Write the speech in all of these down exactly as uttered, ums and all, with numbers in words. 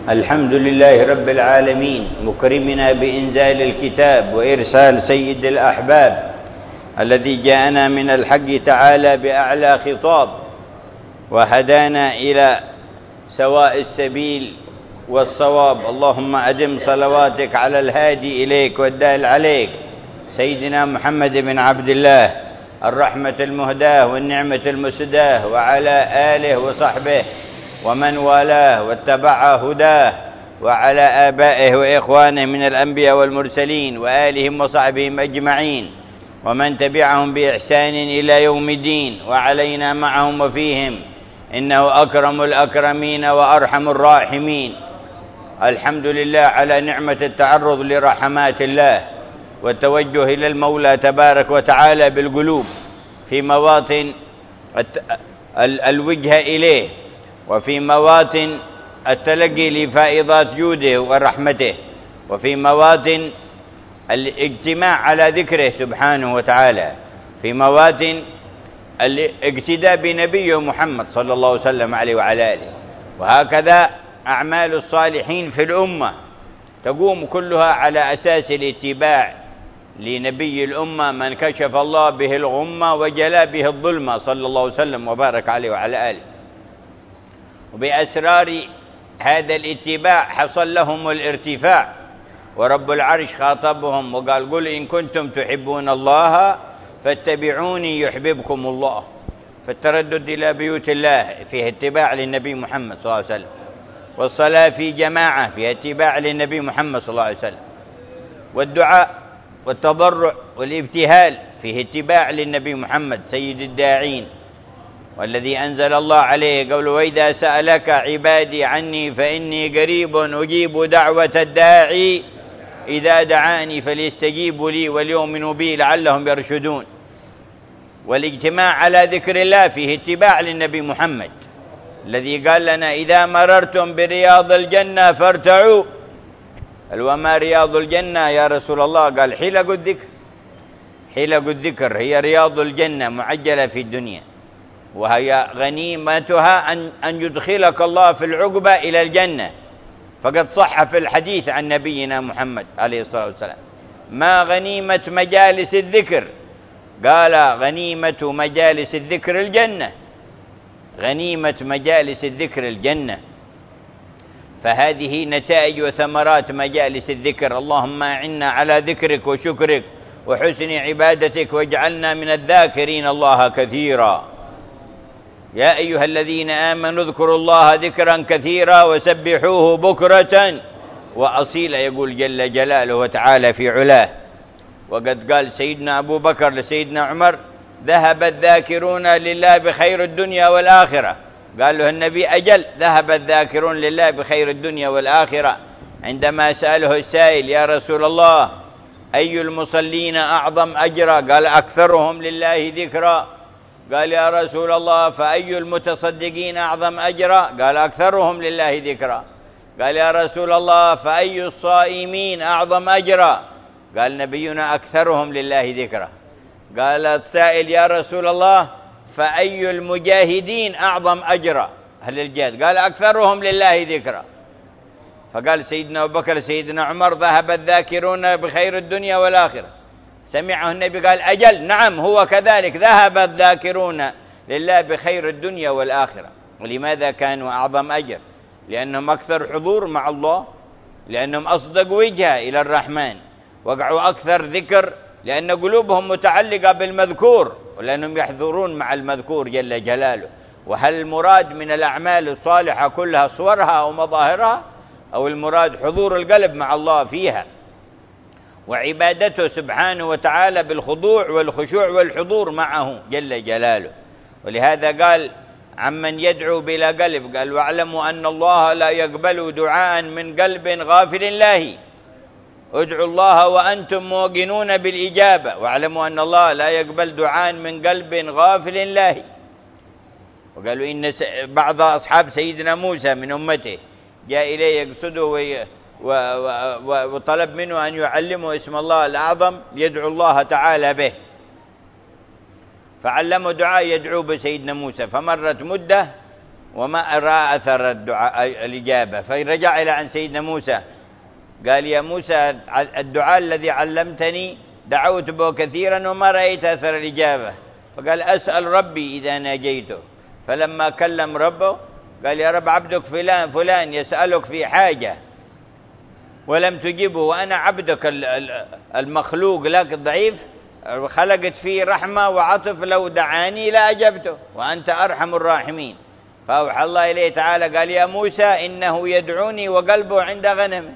الحمد لله رب العالمين مكرمنا بإنزال الكتاب وإرسال سيد الأحباب الذي جاءنا من الحق تعالى بأعلى خطاب وهدانا إلى سواء السبيل والصواب. اللهم أدم صلواتك على الهادي إليك والدال عليك سيدنا محمد بن عبد الله الرحمة المهداة والنعمة المسداة، وعلى آله وصحبه ومن والاه واتبع هداه، وعلى آبائه وإخوانه من الأنبياء والمرسلين وآلهم وصحبهم أجمعين، ومن تبعهم بإحسان إلى يوم الدين، وعلينا معهم وفيهم، إنه أكرم الأكرمين وأرحم الراحمين. الحمد لله على نعمة التعرض لرحمات الله والتوجه إلى المولى تبارك وتعالى بالقلوب في مواطن الوجهة إليه، وفي مواطن التلقي لفائضات جوده ورحمته، وفي مواطن الاجتماع على ذكره سبحانه وتعالى، في مواطن الاقتداء بنبيه محمد صلى الله عليه وسلم عليه وعلى آله. وهكذا أعمال الصالحين في الأمة تقوم كلها على أساس الاتباع لنبي الأمة من كشف الله به الغمة وجلاء به الظلمة صلى الله عليه وسلم وبارك عليه وعلى آله. وبأسرار هذا الاتباع حصل لهم الارتفاع، ورب العرش خاطبهم وقال: قل إن كنتم تحبون الله فاتبعوني يحببكم الله. فالتردد إلى بيوت الله فيه اتباع للنبي محمد صلى الله عليه وسلم، والصلاة في جماعة فيها اتباع للنبي محمد صلى الله عليه وسلم، والدعاء والتضرع والابتهال فيه اتباع للنبي محمد سيد الداعين، والذي أنزل الله عليه قوله: وإذا سألك عبادي عني فإني قريب أجيب دعوة الداعي إذا دعاني فليستجيبوا لي وليؤمنوا بي لعلهم يرشدون. والاجتماع على ذكر الله فيه اتباع للنبي محمد الذي قال لنا: إذا مررتم برياض الجنة فارتعوا. قال: وما رياض الجنة يا رسول الله؟ قال: حلق الذكر. حلق الذكر هي رياض الجنة معجلة في الدنيا، وهي غنيمتها أن أن يدخلك الله في العقبة إلى الجنة. فقد صح في الحديث عن نبينا محمد عليه الصلاة والسلام: ما غنيمة مجالس الذكر؟ قال: غنيمة مجالس الذكر الجنة. غنيمة مجالس الذكر الجنة. فهذه نتائج وثمرات مجالس الذكر. اللهم أعنا على ذكرك وشكرك وحسن عبادتك، واجعلنا من الذاكرين الله كثيرا. يا أيها الذين آمنوا اذكروا الله ذكرا كثيرا وسبحوه بكرة وأصيلا، يقول جل جلاله وتعالى في علاه. وقد قال سيدنا أبو بكر لسيدنا عمر: ذهب الذاكرون لله بخير الدنيا والآخرة. قال له النبي: أجل، ذهب الذاكرون لله بخير الدنيا والآخرة. عندما سأله السائل: يا رسول الله أي المصلين أعظم أجرا؟ قال: أكثرهم لله ذكرا. قال: يا رسول الله فأي المتصدقين أعظم أجرا؟ قال: أكثرهم لله ذكرا. قال: يا رسول الله فأي الصائمين أعظم أجرا؟ قال نبينا: أكثرهم لله ذكرا. قال السائل: يا رسول الله فأي المجاهدين أعظم أجرا؟ أهل الجهاد. قال: أكثرهم لله ذكرا. فقال سيدنا أبو بكر سيدنا عمر: ذهب الذاكرون بخير الدنيا والآخرة. سمعه النبي قال: أجل، نعم هو كذلك، ذهب الذاكرون لله بخير الدنيا والآخرة. ولماذا كانوا أعظم أجر؟ لأنهم أكثر حضور مع الله، لأنهم أصدق وجهة إلى الرحمن، وقعوا أكثر ذكر لأن قلوبهم متعلقة بالمذكور، ولأنهم يحضرون مع المذكور جل جلاله. وهل المراد من الأعمال الصالحة كلها صورها ومظاهرها، أو المراد حضور القلب مع الله فيها وعبادته سبحانه وتعالى بالخضوع والخشوع والحضور معه جل جلاله؟ ولهذا قال عمن يدعو بلا قلب، قال: واعلموا أن الله لا يقبل دعاء من قلب غافل الله. ادعوا الله وأنتم موقنون بالإجابة، واعلموا أن الله لا يقبل دعاء من قلب غافل الله. وقالوا إن بعض أصحاب سيدنا موسى من أمته جاء إليه يقصده وطلب منه أن يعلمه اسم الله الأعظم يدعو الله تعالى به، فعلمه دعاء يدعو بسيدنا موسى. فمرت مدة وما رأى أثر الدعاء الإجابة، فرجع إلى عن سيدنا موسى قال يا موسى الدعاء الذي علمتني دعوت به كثيرا وما رأيت أثر الإجابة، فقال أسأل ربي إذا ناجيته. فلما كلم ربه قال يا رب عبدك فلان فلان يسألك في حاجة ولم تجبه، وأنا عبدك المخلوق لك ضعيف خلقت فيه رحمة وعطف، لو دعاني لا أجبته وأنت أرحم الراحمين. فأوحى الله إليه تعالى قال يا موسى إنه يدعوني وقلبه عند غنم،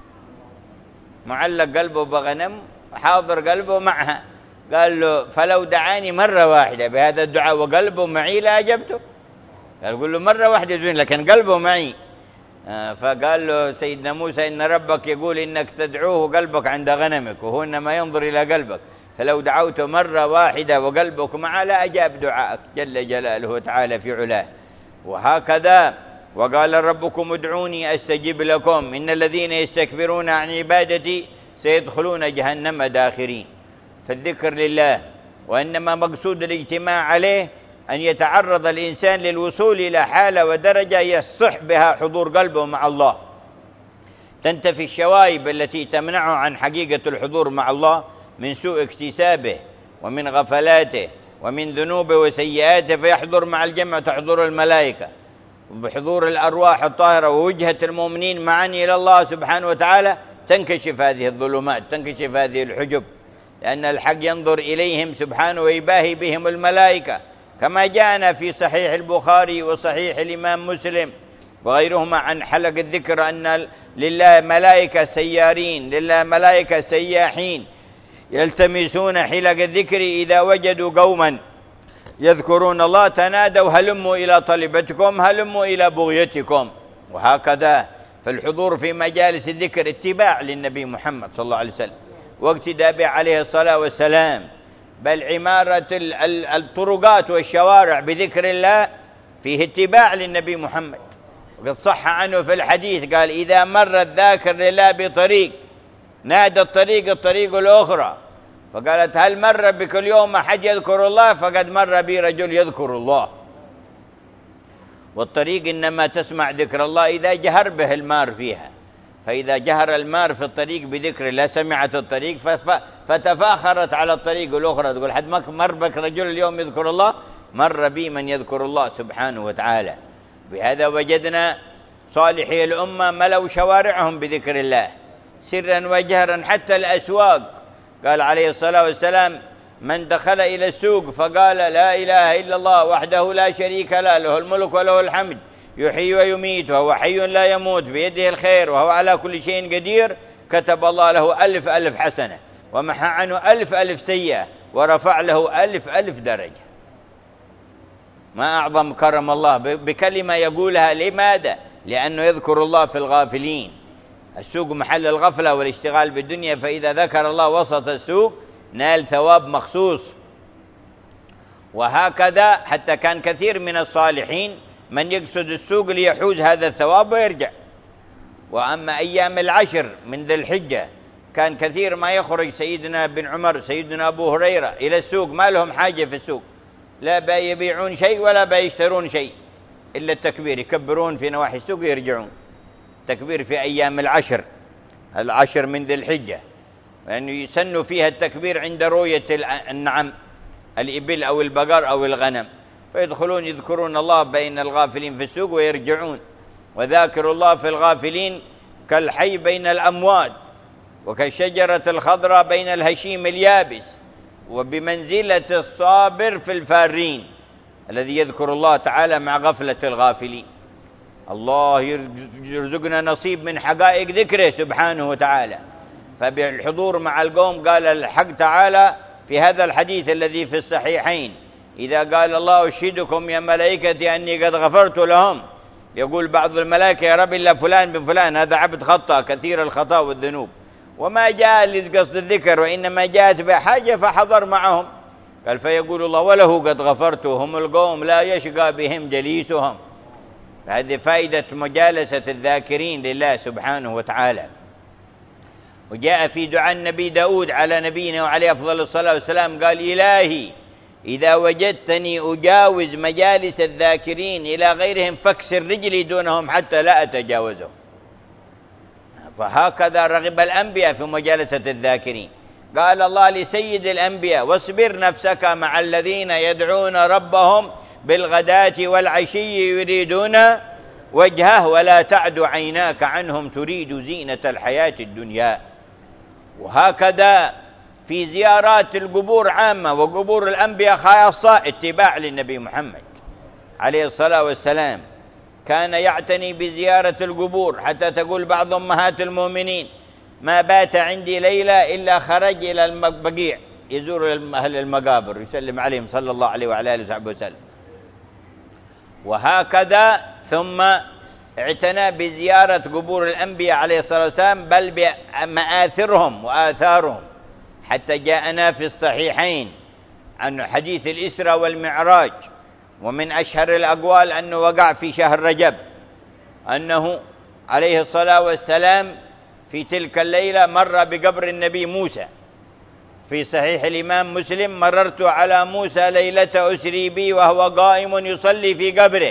معلق قلبه بغنم حاضر قلبه معها، قال له فلو دعاني مرة واحدة بهذا الدعاء وقلبه معي لا أجبته. قال قل له مرة واحدة دون لكن قلبه معي. آه فقال له سيدنا موسى إن ربك يقول إنك تدعوه قلبك عند غنمك وهو إنما ينظر إلى قلبك، فلو دعوته مرة واحدة وقلبك معه لا أجاب دعائك جل جلاله تعالى في علاه. وهكذا وقال ربكم ادعوني أستجب لكم إن الذين يستكبرون عن عبادتي سيدخلون جهنم داخرين. فالذكر لله، وإنما مقصود الاجتماع عليه أن يتعرض الإنسان للوصول إلى حالة ودرجة يصح بها حضور قلبه مع الله، تنتفي الشوائب التي تمنعه عن حقيقة الحضور مع الله من سوء اكتسابه ومن غفلاته ومن ذنوبه وسيئاته، فيحضر مع الجمع تحضر الملائكة وبحضور الأرواح الطاهرة ووجهة المؤمنين معا إلى الله سبحانه وتعالى، تنكشف هذه الظلمات، تنكشف هذه الحجب، لأن الحق ينظر إليهم سبحانه ويباهي بهم الملائكة، كما جاءنا في صحيح البخاري وصحيح الإمام مسلم وغيرهما عن حلق الذكر أن لله ملائكة سيارين، لله ملائكة سياحين يلتمسون حلق الذكر إذا وجدوا قوما يذكرون الله تنادوا هلموا إلى طلبتكم هلموا إلى بغيتكم. وهكذا فالحضور في مجالس الذكر اتباع للنبي محمد صلى الله عليه وسلم واقتداء به عليه الصلاة والسلام، بل عمارة الطرقات والشوارع بذكر الله فيه اتباع للنبي محمد. وقد صح عنه في الحديث قال إذا مر الذاكر لله بطريق نادى الطريق الطريق الأخرى، فقالت هل مر بك اليوم أحد يذكر الله؟ فقد مر بي رجل يذكر الله. والطريق إنما تسمع ذكر الله إذا جهر به المار فيها، فإذا جهر المار في الطريق بذكر الله سمعت الطريق فتفاخرت على الطريق الأخرى تقول حد مر بك رجل اليوم يذكر الله؟ مر بي من يذكر الله سبحانه وتعالى. بهذا وجدنا صالحي الأمة ملوا شوارعهم بذكر الله سرا وجهرا حتى الأسواق. قال عليه الصلاة والسلام من دخل إلى السوق فقال لا إله إلا الله وحده لا شريك له له الملك وله الحمد يحيي ويميت وهو حي لا يموت بيده الخير وهو على كل شيء قدير، كتب الله له ألف ألف حسنة ومحى عنه ألف ألف سيئة ورفع له ألف ألف درجة. ما أعظم كرم الله بكلمة يقولها. لماذا؟ لأنه يذكر الله في الغافلين. السوق محل الغفلة والاشتغال بالدنيا، فإذا ذكر الله وسط السوق نال ثواب مخصوص. وهكذا حتى كان كثير من الصالحين من يقصد السوق ليحوز هذا الثواب ويرجع. وأما أيام العشر من ذي الحجة كان كثير ما يخرج سيدنا بن عمر سيدنا أبو هريرة إلى السوق، ما لهم حاجة في السوق، لا بيبيعون شيء ولا بيشترون شيء إلا التكبير، يكبرون في نواحي السوق ويرجعون. تكبير في أيام العشر العشر من ذي الحجة، لأنه يعني يسن فيها التكبير عند رؤية النعم الإبل أو البقر أو الغنم، فيدخلون يذكرون الله بين الغافلين في السوق ويرجعون. وذاكر الله في الغافلين كالحي بين الأموات وكالشجرة الخضراء بين الهشيم اليابس، وبمنزلة الصابر في الفارين الذي يذكر الله تعالى مع غفلة الغافلين. الله يرزقنا نصيب من حقائق ذكره سبحانه وتعالى. فبالحضور مع القوم قال الحق تعالى في هذا الحديث الذي في الصحيحين إذا قال الله أشهدكم يا ملائكتي أني قد غفرت لهم، يقول بعض الملائكة يا رب إلا فلان بن فلان هذا عبد خطأ كثير الخطأ والذنوب وما جاء لقصد الذكر وإنما جاءت بحاجة فحضر معهم. قال فيقول الله وله قد غفرت، هم القوم لا يشقى بهم جليسهم. هذه فائدة مجالسة الذاكرين لله سبحانه وتعالى. وجاء في دعاء النبي داود على نبينا وعليه أفضل الصلاة والسلام قال إلهي إذا وجدتني أجاوز مجالس الذاكرين إلى غيرهم فاكسر رجلي دونهم حتى لا أتجاوزهم. فهكذا رغب الأنبياء في مجالسة الذاكرين. قال الله لسيد الأنبياء: واصبر نفسك مع الذين يدعون ربهم بالغداة والعشي يريدون وجهه ولا تعد عيناك عنهم تريد زينة الحياة الدنيا. وهكذا في زيارات القبور عامة وقبور الأنبياء خاصة اتباع للنبي محمد عليه الصلاة والسلام. كان يعتني بزيارة القبور حتى تقول بعض أمهات المؤمنين: ما بات عندي ليلة إلا خرج إلى البقيع يزور أهل المقابر يسلم عليهم صلى الله عليه وعلى آله وصحبه وسلم. وهكذا ثم اعتنى بزيارة قبور الأنبياء عليه الصلاة والسلام بل بمآثرهم وآثارهم، حتى جاءنا في الصحيحين عن حديث الإسراء والمعراج، ومن أشهر الأقوال أنه وقع في شهر رجب، أنه عليه الصلاة والسلام في تلك الليلة مر بقبر النبي موسى. في صحيح الإمام مسلم: مررت على موسى ليلة أسري بي وهو قائم يصلي في قبره.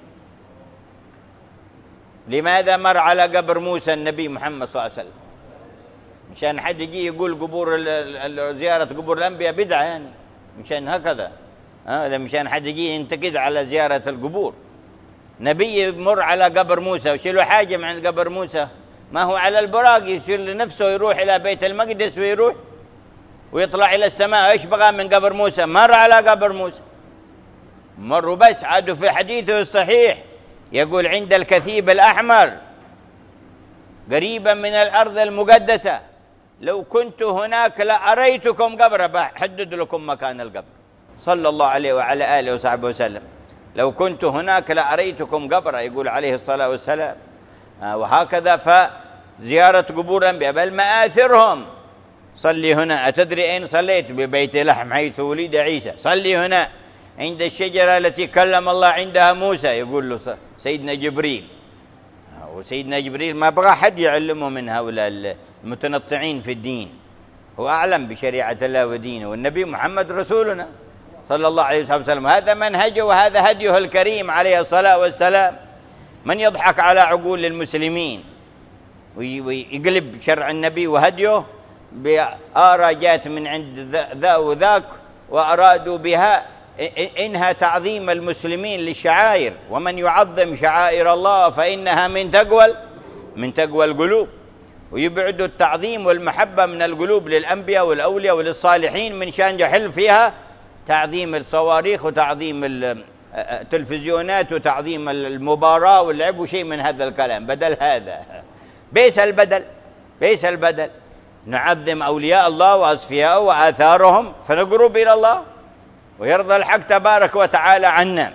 لماذا مر على قبر موسى النبي محمد صلى الله عليه وسلم؟ مشان حد يجي يقول قبور زيارة قبور الأنبياء بدعة يعني، مشان هكذا ها، مشان حد يجي ينتقد على زيارة القبور. نبي يمر على قبر موسى وشيله حاجة من قبر موسى؟ ما هو على البراق يشيل لنفسه يروح إلى بيت المقدس ويروح ويطلع إلى السماء. إيش بقى من قبر موسى؟ مر على قبر موسى، مروا بس. عادوا في حديثه الصحيح يقول: عند الكثيب الأحمر قريبا من الأرض المقدسة لو كنت هناك لأريتكم قبره. بحدد لكم مكان القبر صلى الله عليه وعلى آله وصحبه وسلم. لو كنت هناك لأريتكم قبره، يقول عليه الصلاة والسلام. وهكذا فزيارة قبور الأنبياء بل مآثرهم. صلي هنا. أتدري أين صليت؟ ببيت لحم حيث ولد عيسى. صلي هنا عند الشجرة التي كلم الله عندها موسى، يقول له سيدنا جبريل. وسيدنا جبريل ما بغى حد يعلمه من هؤلاء المتنطعين في الدين، هو أعلم بشريعة الله ودينه، والنبي محمد رسولنا صلى الله عليه وسلم. هذا منهجه وهذا هديه الكريم عليه الصلاة والسلام. من يضحك على عقول المسلمين ويقلب شرع النبي وهديه بآراء جاءت من عند ذا وذاك وأرادوا بها إنها تعظيم المسلمين للشعائر، ومن يعظم شعائر الله فإنها من تقوى من تقوى القلوب. ويبعد التعظيم والمحبة من القلوب للأنبياء والأولياء وللصالحين من شان يحل فيها تعظيم الصواريخ وتعظيم التلفزيونات وتعظيم المباراة واللعب وشيء من هذا الكلام. بدل هذا بيس البدل بيس البدل نعظم أولياء الله وأصفياءه وآثارهم فنقرب إلى الله ويرضى الحق تبارك وتعالى عنا.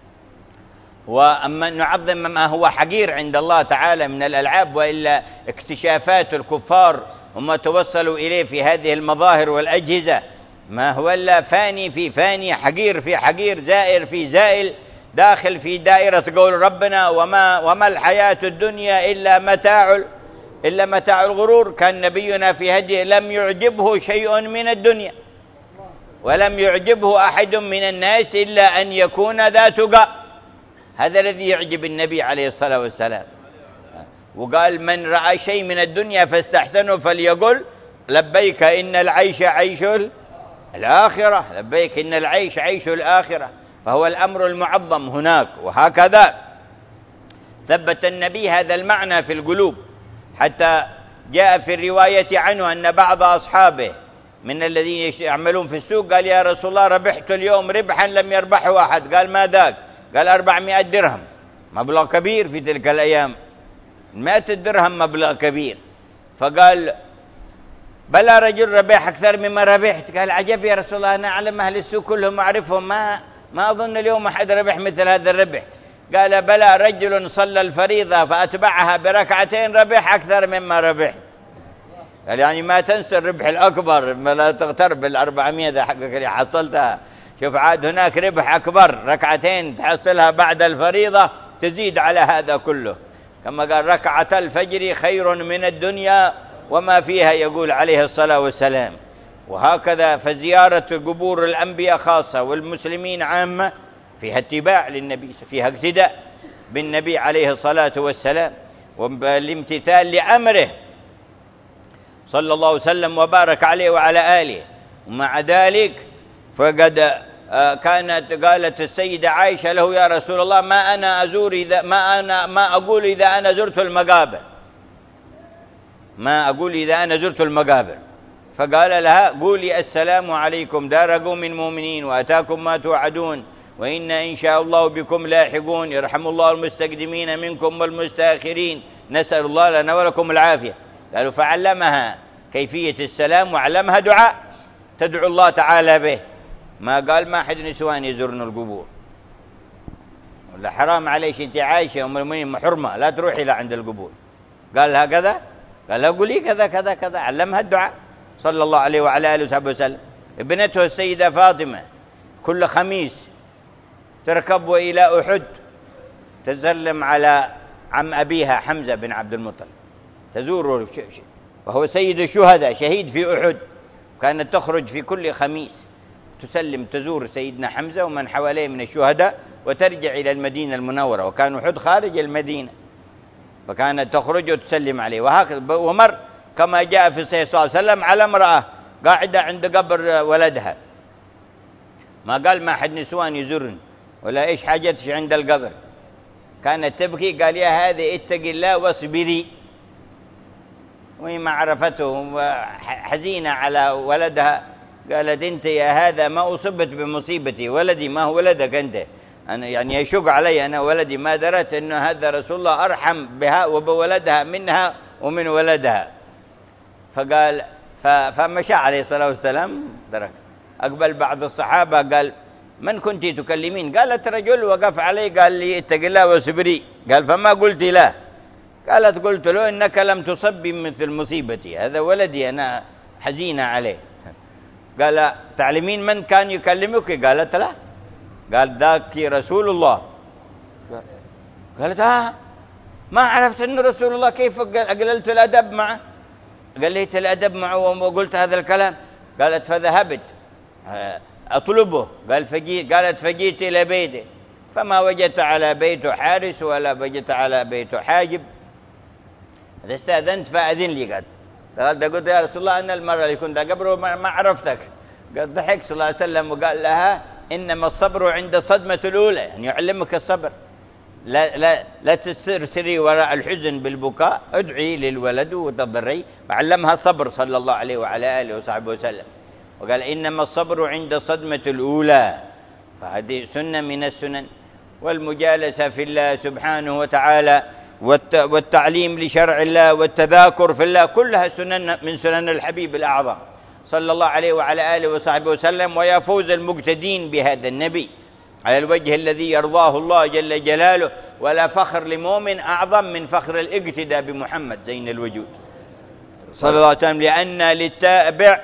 وأما نعظم ما هو حقير عند الله تعالى من الألعاب، وإلا اكتشافات الكفار وما توصلوا إليه في هذه المظاهر والأجهزة ما هو إلا فاني في فاني، حقير في حقير، زائر في زائل، داخل في دائرة قول ربنا: وما وما الحياة الدنيا إلا متاع إلا متاع الغرور. كان نبينا في هديه لم يعجبه شيء من الدنيا ولم يعجبه أحد من الناس إلا أن يكون ذا تقى. هذا الذي يعجب النبي عليه الصلاة والسلام. وقال: من رأى شيء من الدنيا فاستحسنه فليقل لبيك إن العيش عيش الآخرة، لبيك إن العيش عيش الآخرة. فهو الأمر المعظم هناك. وهكذا ثبت النبي هذا المعنى في القلوب، حتى جاء في الرواية عنه أن بعض أصحابه من الذين يعملون في السوق قال: يا رسول الله ربحت اليوم ربحا لم يربحه أحد. قال: ما ذاك؟ قال: أربعمائة درهم، مبلغ كبير في تلك الأيام، مائة درهم مبلغ كبير. فقال: بلى رجل ربح أكثر مما ربحت. قال: عجب يا رسول الله، أنا أعلم أهل السوق كلهم أعرفهم، ما ما أظن اليوم أحد ربح مثل هذا الربح. قال: بلى رجل صلى الفريضة فأتبعها بركعتين ربح أكثر مما ربحت. قال: يعني ما تنسى الربح الأكبر، ما لا تغتر بالأربعمائة حقك اللي حصلتها. شوف عاد هناك ربح أكبر، ركعتين تحصلها بعد الفريضة تزيد على هذا كله. كما قال: ركعة الفجر خير من الدنيا وما فيها، يقول عليه الصلاة والسلام. وهكذا فزيارة قبور الأنبياء خاصة والمسلمين عامة فيها اتباع للنبي، فيها اقتداء بالنبي عليه الصلاة والسلام والامتثال لأمره صلى الله عليه وسلم وبارك عليه وعلى آله. ومع ذلك فقد كانت قالت السيدة عائشة له: يا رسول الله ما أنا أزور إذا ما أنا ما أقول إذا أنا زرت المقابر، ما أقول إذا أنا زرت المقابر. فقال لها: قولي السلام عليكم دار قوم مؤمنين وأتاكم ما توعدون وإن إن شاء الله بكم لاحقون، يرحم الله المستقدمين منكم والمستأخرين، نسأل الله لنا ولكم العافية. قالوا: فعلمها كيفية السلام وعلمها دعاء تدعو الله تعالى به. ما قال ما حد نسوان يزورن القبور، ولا حرام عليش انت عايشة أم المؤمنين محرمة لا تروحي لا عند القبور. قال لها كذا، قال لها قولي كذا كذا كذا، علمها الدعاء صلى الله عليه وعلى آله وصحبه وسلم. ابنته السيدة فاطمة كل خميس تركب إلى أحد تسلم على عم أبيها حمزة بن عبد المطلب، تزوره وهو سيد الشهداء شهيد في أحد. كانت تخرج في كل خميس تسلم تزور سيدنا حمزة ومن حواليه من الشهداء وترجع إلى المدينة المنورة، وكان أحد خارج المدينة، فكانت تخرج وتسلم عليه. وهكذا ومر كما جاء في الصحيح صلى الله عليه وسلم على امرأة قاعدة عند قبر ولدها، ما قال ما حد نسوان يزورن ولا إيش حاجتش عند القبر، كانت تبكي. قال: يا هذه اتق الله واصبري. وهي ما عرفته حزينة على ولدها، قالت: انت يا هذا ما أصبت بمصيبتي، ولدي ما هو ولدك انت، أنا يعني يشق علي أنا ولدي، ما درت أن هذا رسول الله أرحم بها وبولدها منها ومن ولدها. فقال فمشى عليه الصلاة والسلام ترك. أقبل بعض الصحابة قال: من كنت تكلمين؟ قالت: رجل وقف علي قال لي اتق الله واصبري. قال: فما قلت له؟ قالت: قلت له إنك لم تصب مثل مصيبتي، هذا ولدي أنا حزينة عليه. قال: تعلمين من كان يكلمك؟ قالت: لا. قال: ذاك رسول الله. قالت: ها ما عرفت أنه رسول الله، كيف قللت الأدب معه؟ قليت الأدب معه وقلت هذا الكلام. قالت: فذهبت أطلبه. قال فجيت قالت فجيت إلى بيته فما وجدت على بيته حارس ولا وجدت على بيته حاجب. إذا استأذنت فأذن لي. قال قال قلت: يا رسول الله أنا المرة اللي كنت قبره ما عرفتك. قال ضحك صلى الله عليه وسلم وقال لها: إنما الصبر عند الصدمة الأولى، يعني يعلمك الصبر، لا لا لا تسترسلي وراء الحزن بالبكاء، ادعي للولد وتضرعي. وعلمها الصبر صلى الله عليه وعلى آله وصحبه وسلم. وقال: إنما الصبر عند الصدمة الأولى، فهذه سنة من السنن. والمجالسة في الله سبحانه وتعالى والتعليم لشرع الله والتذاكر في الله كلها سنن من سنن الحبيب الأعظم صلى الله عليه وعلى آله وصحبه وسلم. ويفوز المقتدين بهذا النبي على الوجه الذي يرضاه الله جل جلاله. ولا فخر لمؤمن أعظم من فخر الاقتداء بمحمد زين الوجود صلى الله عليه وسلم، لأن للتابع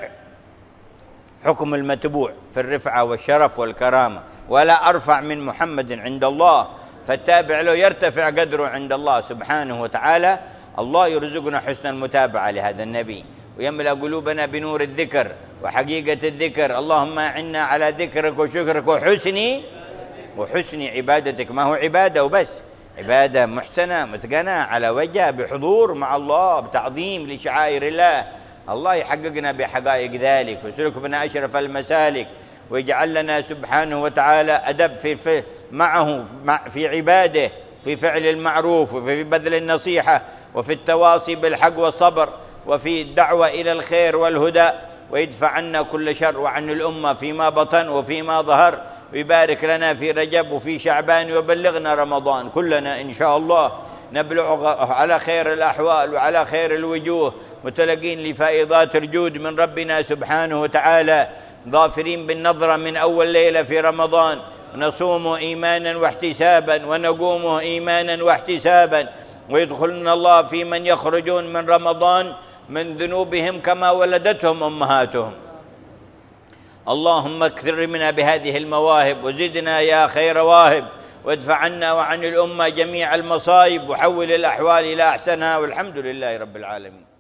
حكم المتبوع في الرفعة والشرف والكرامة، ولا أرفع من محمد عند الله، فالتابع له يرتفع قدره عند الله سبحانه وتعالى. الله يرزقنا حسن المتابعة لهذا النبي ويملأ قلوبنا بنور الذكر وحقيقة الذكر. اللهم أعنا على ذكرك وشكرك وحسن وحسن عبادتك، ما هو عبادة وبس، عبادة محسنة متقنة على وجه بحضور مع الله بتعظيم لشعائر الله. الله يحققنا بحقائق ذلك ويسلك بنا أشرف المسالك، ويجعل لنا سبحانه وتعالى أدب في, في معه في عباده، في فعل المعروف وفي بذل النصيحة وفي التواصي بالحق والصبر وفي الدعوة إلى الخير والهدى، ويدفع عنا كل شر وعن الأمة فيما بطن وفيما ظهر، ويبارك لنا في رجب وفي شعبان ويبلغنا رمضان كلنا إن شاء الله نبلغ على خير الأحوال وعلى خير الوجوه، متلقين لفائضات الجود من ربنا سبحانه وتعالى، ظافرين بالنظرة من أول ليلة في رمضان، نصوم إيمانا واحتسابا ونقوم إيمانا واحتسابا، ويدخلنا الله في من يخرجون من رمضان من ذنوبهم كما ولدتهم أمهاتهم. اللهم اكثر منا بهذه المواهب وزدنا يا خير واهب، وادفع عنا وعن الأمة جميع المصائب، وحول الأحوال إلى أحسنها، والحمد لله رب العالمين.